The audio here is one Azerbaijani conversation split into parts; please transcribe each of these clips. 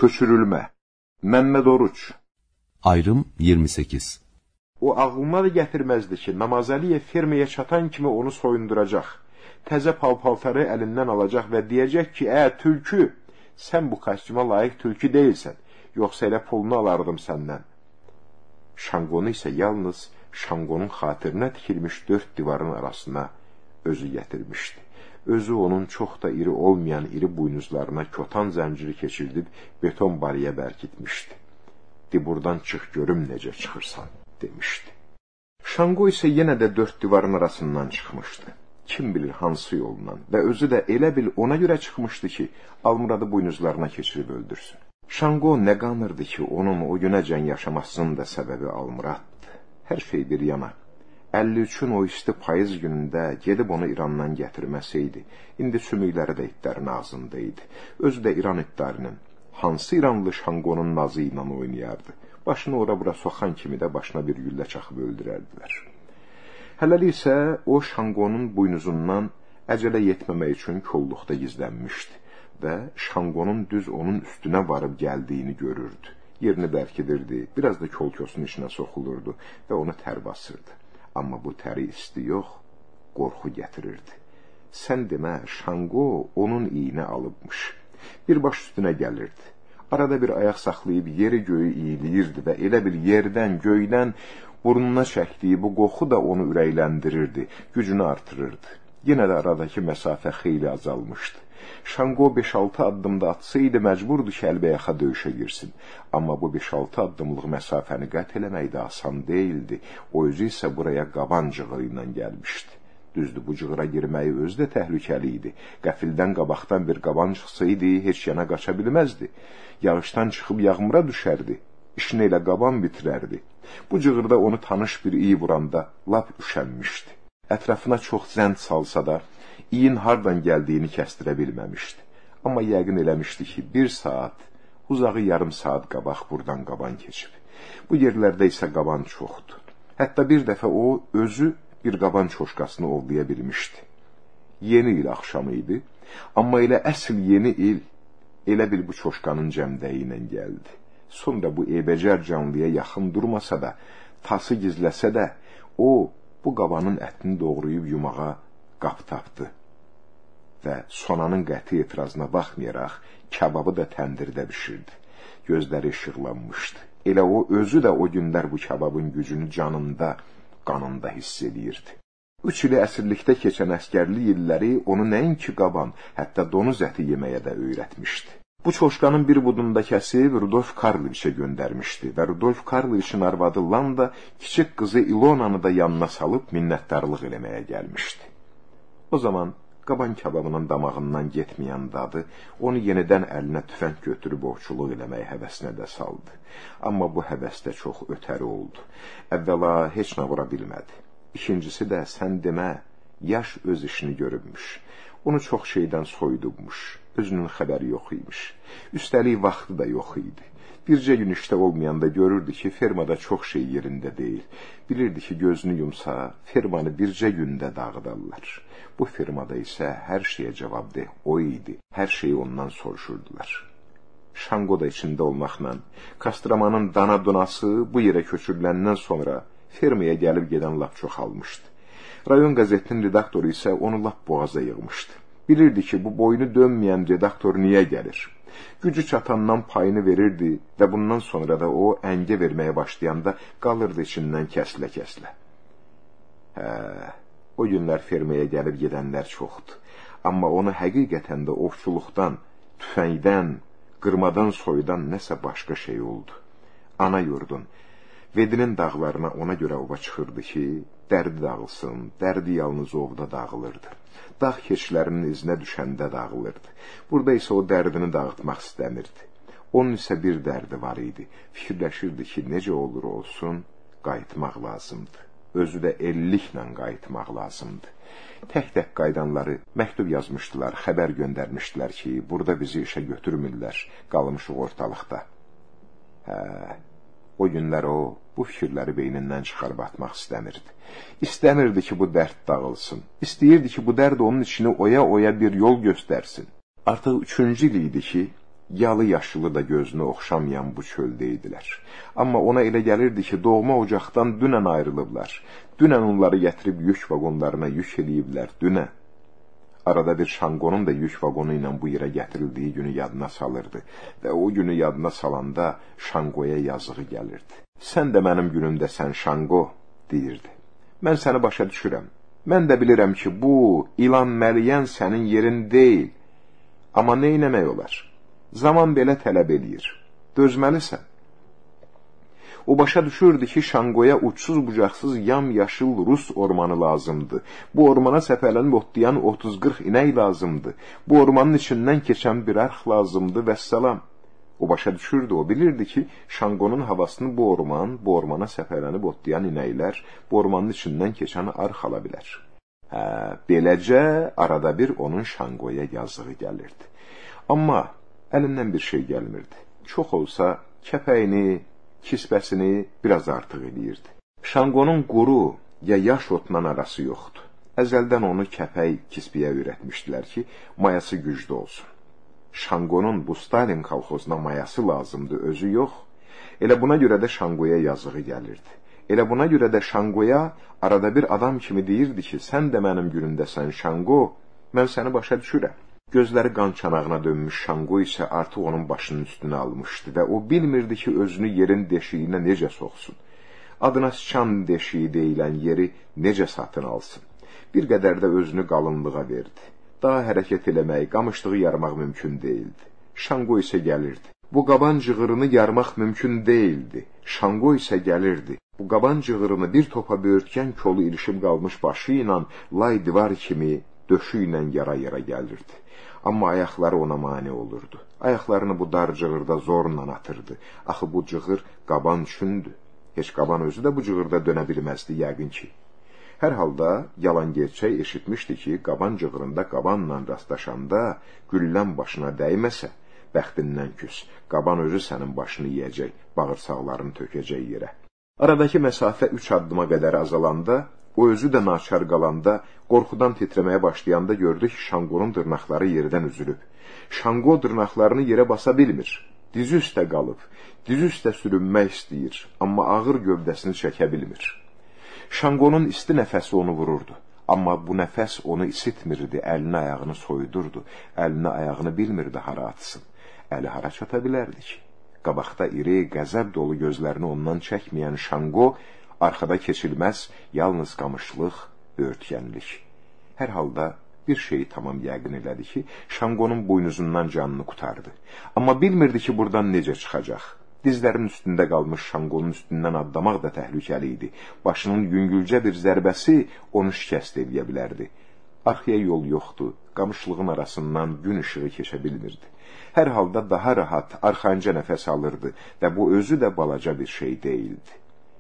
Köçürülmə. Məmməd Oruç. Ayrım 28. O ağlına da gətirməzdi ki, Namazalıya fermaya çatan kimi onu soyunduracaq. Təzə paltarı əlindən alacaq və deyəcək ki, tülkü, sən bu kostyuma layiq tülkü deyilsən, yoxsa elə pulunu alardım səndən. Şanqonu isə yalnız Şanqonun xatirinə tikilmiş 4 divarın arasına özü gətirmişdi. Özü onun çox da iri olmayan iri buynuzlarına kotan zənciri keçirdib beton barıya bərkitmişdi. De buradan çıx görüm necə çıxırsan, demişdi. Şanqo isə yenə də 4 divarın arasından çıxmışdı. Kim bilir hansı yolla və özü də elə bil ona görə çıxmışdı ki, Almuradı buynuzlarına keçirib öldürsün. Şanqo nə qanırdı ki, onun o günəcən yaşamasının da səbəbi Almuraddı. Hər şey bir yana. 53-ün o isti payız günündə gedib onu İrandan gətirməsəydi, indi sümükləri də itlərin ağzında idi. Özü də İran itlərinin, hansı İranlı Şanqonun nazı ilə oynayardı. Başını ora-bura soxan kimi də başına bir güllə çaxıb öldürərdilər. Hələlik isə o Şanqonun buynuzundan əcələ yetməmək üçün kolluqda gizlənmişdi və Şanqonun düz onun üstünə varıb gəldiyini görürdü. Yerini bərkidirdi, biraz da kolkosun içinə soxulurdu və onu tər basırdı. Amma bu təri isti yox, qorxu gətirirdi. Sən demə, Şanqo onun iyini alıbmış. Bir baş üstünə gəlirdi. Arada bir ayaq saxlayıb yeri göyü iyiliyirdi və elə bir yerdən, göydən burnuna çəkdiyi bu qoxu da onu ürəkləndirirdi, gücünü artırırdı. Yenə də aradakı məsafə xeyli azalmışdı. Şanqo 5-6 addımda atsaydı məcburdu ki, əlbəyaxa döyüşə girsin. Amma bu 5-6 addımlıq məsafəni qət eləmək də asan deyildi. O özü isə buraya qaban cığırı ilə gəlmişdi. Düzdür, bu cığıra girməyi özü də təhlükəli idi. Qəfildən qabaqdan bir qaban çıxsaydı, heç yana qaça bilməzdi. Yağışdan çıxıb yağmura düşərdi. İşini elə qaban bitirərdi. Bu cığırda onu tanış bir iyi vuranda lap üşənmişdi. Ətrafına çox zənd salsa da, iyin hardan gəldiyini kəstirə bilməmişdi. Amma yəqin eləmişdi ki, 1 saat, uzağı yarım saat qabaq buradan qaban keçib. Bu yerlərdə isə qaban çoxdur. Hətta bir dəfə o, özü bir qaban çoşkasını ovlaya bilmişdi. Yeni il axşamı idi, amma elə əsl yeni il, elə bil bu çoşkanın cəmdəyi ilə gəldi. Sonra bu eybəcər canlıya yaxın durmasa da, tası gizləsə də, o, bu qabanın ətini doğrayıb yumağa qap tapdı. Və sonanın qəti etirazına baxmayaraq, kababı da təndirdə bişirdi. Gözləri işıqlanmışdı. Elə o, özü də o günlər bu kababın gücünü canında, qanında hiss edirdi. 3 ili əsirlikdə keçən əskərli illəri onu nəinki qaban, hətta donuz əti yeməyə də öyrətmişdi. Bu çoşkanın bir budunda kəsib Rudolf Karloviçə göndərmişdi və Rudolf Karloviçin arvadı Landa kiçik qızı İlonanı da yanına salıb minnətdarlıq eləməyə gəlmişdi. O zaman qaban kababının damağından getməyən dadı onu yenidən əlinə tüfəng götürüb ovçuluq eləməyə həvəsinə də saldı. Amma bu həvəs də çox ötəri oldu. Əvvəla heç nə vura bilmədi. İkincisi də sən demə, yaş öz işini görübmüş. Onu çox şeydən soyudubmuş. Özünün xəbəri yox imiş. Üstəlik vaxtı da yox idi. Bircə gün işdə olmayanda görürdü ki, fermada çox şey yerində deyil. Bilirdi ki, gözünü yumsa, fermanı bircə gündə dağıdarlar. Bu fermada isə hər şeyə cavabdeh o idi. Hər şeyi ondan soruşurdular. Şanqo da içində olmaqla, Kastramanın dana donası bu yerə köçürüləndən sonra fermaya gəlib gedən lap çoxalmışdı. Rayon qəzetinin redaktoru isə onu lap boğaza yığmışdı. Bilirdi ki, bu boynu dönməyən redaktor niyə gəlir? Gücü çatandan payını verirdi və bundan sonra da o əngə verməyə başlayanda qalırdı içindən kəsilə-kəsilə. O günlər fermaya gəlib gedənlər çoxdur. Amma onu həqiqətən də ovçuluqdan, tüfəngdən, qırmadan soyudan nəsə başqa şey oldu. Ana yurdun, Vedinin dağlarına ona görə ova çıxırdı ki, dərdi dağılsın, dərdi yalnız ovda dağılırdı. Dağ keçilərinin izinə düşəndə dağılırdı. Burada isə o dərdini dağıtmaq istəmirdi. Onun isə bir dərdi var idi. Fikirləşirdi ki, necə olur olsun, qayıtmaq lazımdı. Özü də elliklə qayıtmaq lazımdı. Tək-tək qaydanları məktub yazmışdılar, xəbər göndərmişdilər ki, burada bizi işə götürmürlər, qalmışıq ortalıqda. O günlər o, bu fikirləri beynindən çıxarıb atmaq istəmirdi. İstəmirdi ki, bu dərd dağılsın. İstəyirdi ki, bu dərd onun içini oya-oya bir yol göstərsin. Artıq 3-cü il idi ki, yalı yaşılı da gözünü oxşamayan bu çöldə idilər. Amma ona elə gəlirdi ki, doğma ocaqdan dünən ayrılıblar. Dünən onları gətirib yük vagonlarına yük eləyiblər, dünən. Arada bir Şanqonun da yük vagonu ilə bu yerə gətirildiyi günü yadına salırdı və o günü yadına salanda Şanqoya yazığı gəlirdi. Sən də mənim günümdəsən Şanqo, deyirdi. Mən səni başa düşürəm. Mən də bilirəm ki, bu ilan məliyən sənin yerin deyil. Amma nə eləmək olar? Zaman belə tələb eləyir. Dözməlisən. O başa düşürdü ki, Şanqoya uçsuz-bucaqsız yam-yaşıl Rus ormanı lazımdı. Bu ormana səpələnib otlayan 30-40 inək lazımdı. Bu ormanın içindən keçən bir arx lazımdı vəssalam. O başa düşürdü, o bilirdi ki, Şanqonun havasını bu ormana səpələnib otlayan inəklər bu ormanın içindən keçən arx ala bilər. Beləcə arada bir onun Şanqoya yazığı gəlirdi. Amma əlindən bir şey gəlmirdi. Çox olsa kəpəyini, kisbəsini biraz artıq eləyirdi. Şanqonun quru ya yaş otla arası yoxdur. Əzəldən onu kəpək, kisbiyə öyrətmişdilər ki, mayası güclü olsun. Şanqonun bu Stalin kolxozuna mayası lazımdı, özü yox. Elə buna görə də Şanqoya yazığı gəlirdi. Elə buna görə də Şanqoya arada bir adam kimi deyirdi ki, sən də mənim günümdəsən Şanqo, mən səni başa düşürəm. Gözləri qan çanağına dönmüş Şanqo isə artıq onun başının üstünə almışdı və o bilmirdi ki, özünü yerin deşiyinə necə soxsun. Adına sıçan deşiyi deyilən yeri necə satın alsın. Bir qədər də özünü qalınlığa verdi. Daha hərəkət eləmək, qamışlığı yarmaq mümkün deyildi. Şanqo isə gəlirdi. Bu qaban cığırını yarmaq mümkün deyildi. Şanqo isə gəlirdi. Bu qaban cığırını bir topa böyürtkən kolu ilişib qalmış başı ilə lay divar kimi döşü ilə yara-yara gəlirdi. Amma ayaqları ona mane olurdu. Ayaqlarını bu dar cığırda zorla atırdı. Axı bu cığır qaban üçündü. Heç qaban özü də bu cığırda dönə bilməzdi yəqin ki. Hər halda yalan gerçək eşitmişdi ki, qaban cığırında qabanla rastlaşanda güllən başına dəyməsə, bəxtindən küs, qaban özü sənin başını yiyəcək, bağırsaqlarını tökəcək yerə. Aradakı məsafə 3 addıma qədər azalanda, o özü də naçar qalanda, qorxudan titrəməyə başlayanda gördü ki, Şanqonun dırnaqları yerdən üzülüb. Şanqo dırnaqlarını yerə basa bilmir. Dizi üstə qalıb, dizi üstə sürünmək istəyir, amma ağır gövdəsini çəkə bilmir. Şanqonun isti nəfəsi onu vururdu. Amma bu nəfəs onu isitmirdi, əlini ayağını soyudurdu, əlini ayağını bilmirdi hara atsın. Əli hara çata bilərdi ki? Qabaqda iri, qəzəb dolu gözlərini ondan çəkməyən Şanqo, arxada keçilməz, yalnız qamışlıq, böyürtkənlik. Hər halda bir şeyi tamam yəqin elədi ki, Şanqonun buynuzundan canını qutardı. Amma bilmirdi ki, buradan necə çıxacaq. Dizlərinin üstündə qalmış Şanqonun üstündən addamaq da təhlükəli idi. Başının yüngülcə bir zərbəsi onu şikəst edə bilərdi. Arxaya yol yoxdur, qamışlığın arasından gün işığı keçə bilmirdi. Hər halda daha rahat, arxanca nəfəs alırdı və bu özü də balaca bir şey deyildi.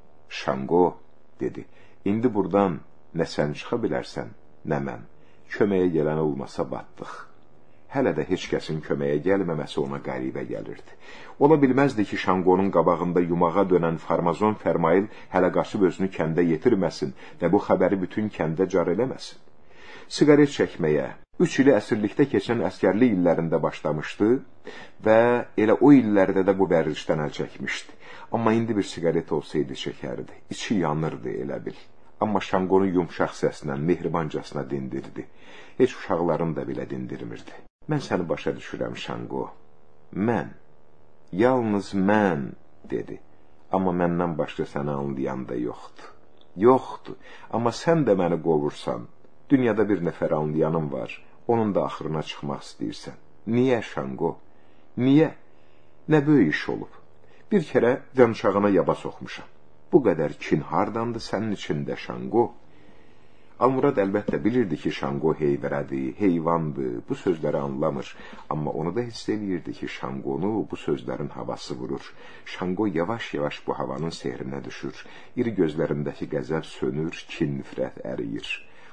Şanqo, dedi, indi buradan nə sən çıxa bilərsən, nə mən. Köməyə gələn olmasa batdıq. Hələ də heç kəsin köməyə gəlməməsi ona qəribə gəlirdi. Ola bilməzdi ki, Şanqonun qabağında yumağa dönən farmazon Fərmail hələ qaçıb özünü kəndə yetirməsin və bu xəbəri bütün kəndə car eləməsin. Siqaret çəkməyə 3 ili əsirlikdə keçən əskərlik illərində başlamışdı və elə o illərdə də bu vərdişdən əl çəkmişdi. Amma indi bir siqaret olsaydı çəkərdi. İçi yanırdı elə bil. Amma Şanqonu yumşaq səslə, mehribancasına dindirdi. Heç uşaqlarını da belə dindirmirdi. Mən səni başa düşürəm, Şanqo. Mən, yalnız mən, dedi. Amma məndən başqa səni anlayan da yoxdur. Yoxdur, amma sən də məni qovursan. Dünyada bir nəfər anlayanım var, onun da axırına çıxmaq istəyirsən. Niyə, Şanqo? Niyə? Nə böyük iş olub? Bir kərə cançağına yaba soxmuşam. Bu qədər kin hardandı sənin içində, Şanqo? Almurad əlbəttə bilirdi ki, Şanqo heyvərədir, heyvandır, bu sözləri anlamır. Amma onu da hiss eləyirdi ki, Şanqonu bu sözlərin havası vurur. Şanqo yavaş-yavaş bu havanın sehrinə düşür. İri gözlərindəki qəzəb sönür, kin nifrət əriyir.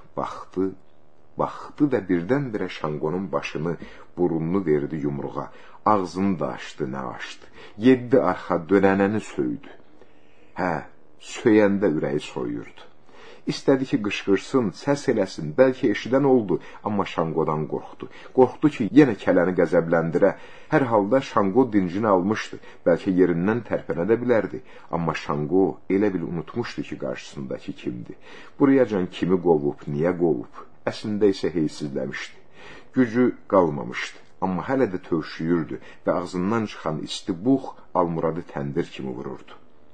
Baxdı və birdən-birə Şanqonun başını, burununu verdi yumruğa. Ağzını da açdı, nə açdı. 7 arxa dönənəni söydü. Hə, söyəndə ürəyi soyurdu. İstədi ki, qışqırsın, səs eləsin, bəlkə eşidən oldu, amma Şanqodan qorxdu. Qorxdu ki, yenə kələni qəzəbləndirə. Hər halda Şanqo dincini almışdı, bəlkə yerindən tərpənə də bilərdi. Amma Şanqo elə bil unutmuşdu ki, qarşısındakı kimdir. Burayacan kimi qovub, niyə qovub? Əslində isə heysizləmişdi. Gücü qalmamışdı, amma hələ də tövşüyürdü və ağzından çıxan isti bux Almuradı təndir kimi vururdu.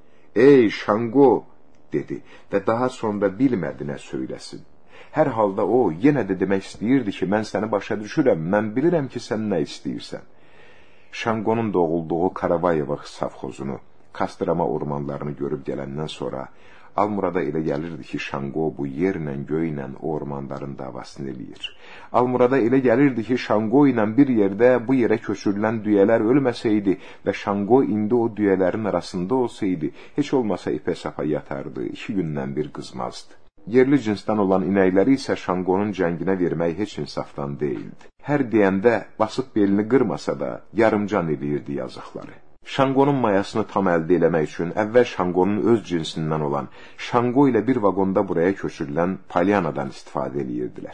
Ey Şanqo, dedi və daha sonra bilmədi nə söyləsin. Hər halda o, yenə də demək istəyirdi ki, mən səni başa düşürəm, mən bilirəm ki, sən nə istəyirsən. Şanqonun doğulduğu Karavayeva savxozunu, Kostrama ormanlarını görüb gələndən sonra, Almurada elə gəlirdi ki, Şanqo bu yerlə, göylə o ormanların davasını eləyir. Almurada elə gəlirdi ki, Şanqo ilə bir yerdə bu yerə köçürülən düyələr ölməsəydi və Şanqo indi o düyələrin arasında olsaydı, heç olmasa ipə sapa yatardı, 2 gündən bir qızmazdı. Yerli cinsdən olan inəkləri isə Şanqonun cənginə vermək heç insafdan deyildi. Hər deyəndə basıb belini qırmasa da yarımcan eləyirdi yazıqları. Şanqonun mayasını tam əldə eləmək üçün əvvəl Şanqonun öz cinsindən olan Şanqo ilə bir vaqonda buraya köçürülən Polyanadan istifadə eləyirdilər.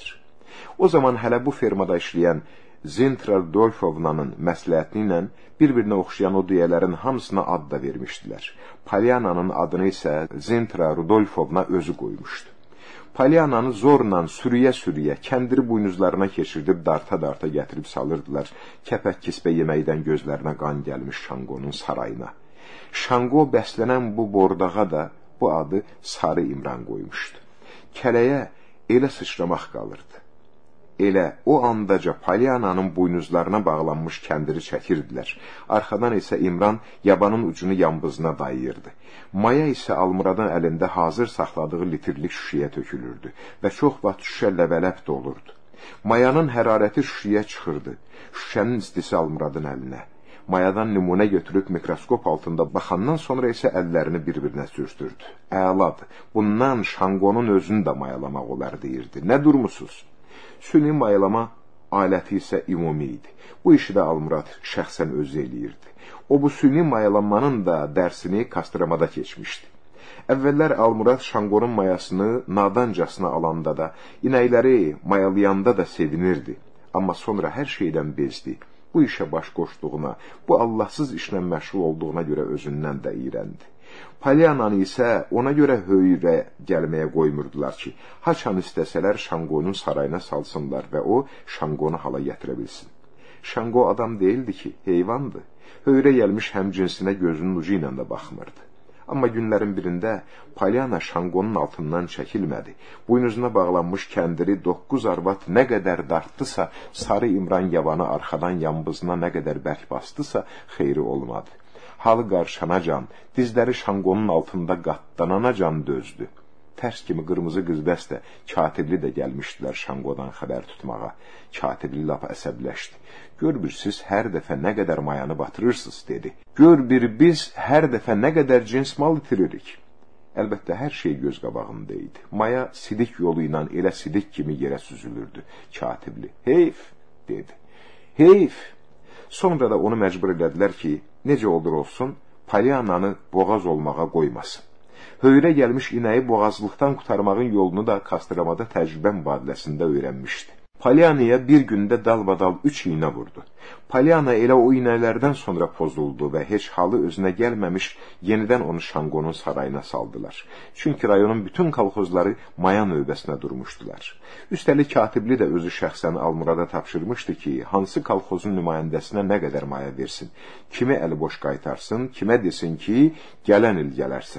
O zaman hələ bu fermada işləyən Zintra Rudolfovnanın məsləhəti ilə bir-birinə oxşayan o düyələrin hamısına ad da vermişdilər. Polyananın adını isə Zintra Rudolfovna özü qoymuşdu. Polyananı zorla, sürüyə-sürüyə, kəndiri buynuzlarına keçirdib darta-darta gətirib salırdılar, kəpək kispə yeməkdən gözlərinə qan gəlmiş Şanqonun sarayına. Şanqo bəslənən bu bordağa da bu adı Sarı İmran qoymuşdu. Kələyə elə sıçramaq qalırdı. Elə o andaca Polyananın buynuzlarına bağlanmış kəndiri çəkirdilər. Arxadan isə İmran yabanın ucunu yambızına dayıyırdı. Maya isə Almuradan əlində hazır saxladığı litrlik şüşəyə tökülürdü və çox vaxt şüşə ləvələb dolurdu. Mayanın hərarəti şüşəyə çıxırdı. Şüşənin istisi Almuradın əlinə. Mayadan nümunə götürüb mikroskop altında baxandan sonra isə əllərini bir-birinə sürtürdü. Əladır, bundan Şanqonun özünü də mayalamaq olar deyirdi. Nə durmusuz? Süni mayalama aləti isə ümumi idi. Bu işi də Almurad şəxsən özü eləyirdi. O bu süni mayalanmanın da dərsini Kostramada keçmişdi. Əvvəllər Almurad Şanqonun mayasını nadancasına alanda da, inəkləri mayalayanda da sevinirdi. Amma sonra hər şeydən bezdi. Bu işə baş qoşduğuna, bu Allahsız işlə məşğul olduğuna görə özündən də iyrəndi. Polyananı isə ona görə höyrə gəlməyə qoymurdular ki, haçan istəsələr Şanqonun sarayına salsınlar və o Şanqonu hala gətirə bilsin. Şanqo adam deyildi ki, heyvandı. Höyrə gəlmiş həmcinsinə gözünün ucu ilə də baxmırdı. Amma günlərin birində Polyana Şanqonun altından çəkilmədi. Buynuzuna bağlanmış kəndiri 9 arvad nə qədər dartdısa, Sarı İmran yavanı arxadan yambızına nə qədər bərk basdısa, xeyri olmadı. Halı qarşanacan, dizləri Şanqonun altında qatlananacan dözdü. Tərs kimi qırmızı qızbəs də, katibli də gəlmişdilər Şanqodan xəbər tutmağa. Katibli lap əsəbləşdi. Gör bir siz hər dəfə nə qədər mayanı batırırsınız, dedi. Gör bir biz hər dəfə nə qədər cins mal itiririk. Əlbəttə, hər şey göz qabağında idi. Maya sidik yolu ilə elə sidik kimi yerə süzülürdü. Katibli, heyf, dedi. Heyf. Sonra da onu məcbur elədilər ki, necə olur olsun, Polyananı boğaz olmağa qoymasın. Höyrə gəlmiş inəyi boğazlıqdan qutarmağın yolunu da Kostramada təcrübə mübadiləsində öyrənmişdi. Polyanaya bir gündə dalbadal 3 iynə vurdu. Polyana elə o iynələrdən sonra pozuldu və heç halı özünə gəlməmiş yenidən onu Şanqonun sarayına saldılar. Çünki rayonun bütün kolxozları maya növbəsinə durmuşdular. Üstəlik katibli də özü şəxsən Almurada tapşırmışdı ki, hansı kolxozun nümayəndəsinə nə qədər maya versin, kimi əli boş qaytarsın, kimə desin ki, gələn il gələrsən.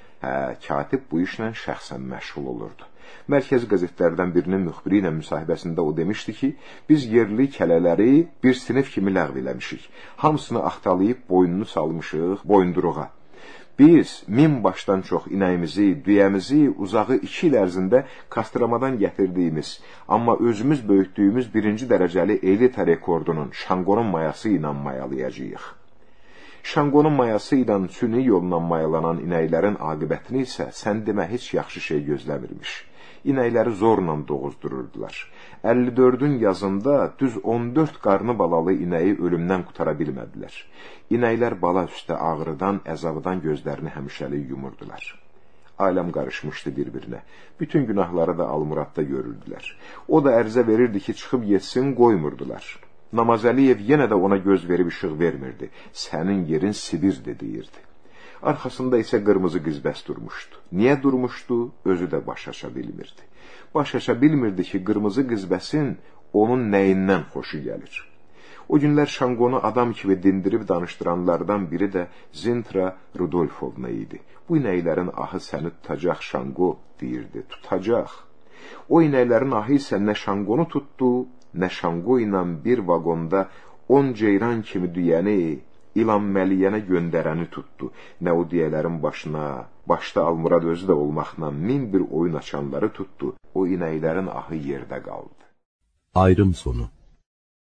Katib bu işlə şəxsən məşğul olurdu. Mərkəz qəzetlərdən birinin müxbiri ilə müsahibəsində o demişdi ki, biz yerli kələləri bir sinif kimi ləğv eləmişik. Hamısını axtalayıb boynunu salmışıq boyunduruğa. Biz 1000 başdan çox inəyimizi, düyəmizi uzağı 2 il ərzində Kostramadan gətirdiyimiz, amma özümüz böyütdüyümüz 1-ci dərəcəli elita rekordunun Şanqonun mayası ilə mayalayacağıq. Şanqonun mayası ilə süni yolla mayalanan inəklərin aqibətini isə sən demə heç yaxşı şey gözləmirmiş. İnəkləri zorla doğuzdururdular. 54-ün yazında düz 14 qarnı balalı inəyi ölümdən qutara bilmədilər. İnəklər bala üstə ağrıdan, əzabdan gözlərini həmişəlik yumurdular. Aləm qarışmışdı bir-birinə. Bütün günahları da Almuradda görürdülər. O da ərzə verirdi ki, çıxıb yetsin, qoymurdular. Namazəliyev yenə də ona göz verib işıq vermirdi. Sənin yerin Sibirdir, deyirdi. Arxasında isə qırmızı qizbəs durmuşdu. Niyə durmuşdu? Özü də baş aça bilmirdi. Baş aça bilmirdi ki, qırmızı qizbəsin onun nəyindən xoşu gəlir. O günlər Şanqonu adam kimi dindirib danışdıranlardan biri də Zintra Rudolfovna idi. Bu inəklərin ahı səni tutacaq, Şanqo, deyirdi, tutacaq. O inəklərin ahı isə nə Şanqonu tutdu, nə Şanqo ilə bir vaqonda 10 ceyran kimi düyəni İlan Məliyənə göndərəni tutdu. Nə o diyələrin başına, başda Almurad özü də olmaqla 1000 bir oyun açanları tutdu. O inəklərin ahı yerdə qaldı. Ayrım sonu.